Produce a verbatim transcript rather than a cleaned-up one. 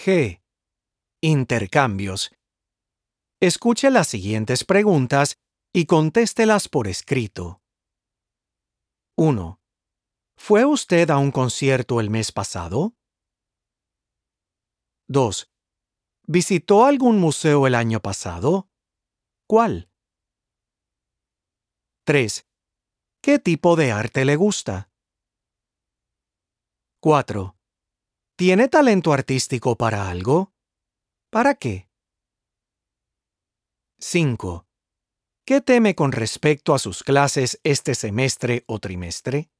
G. Intercambios. Escuche las siguientes preguntas y contéstelas por escrito. uno. ¿Fue usted a un concierto el mes pasado? dos. ¿Visitó algún museo el año pasado? ¿Cuál? tres. ¿Qué tipo de arte le gusta? cuatro. ¿Tiene talento artístico para algo? ¿Para qué? cinco. ¿Qué teme con respecto a sus clases este semestre o trimestre?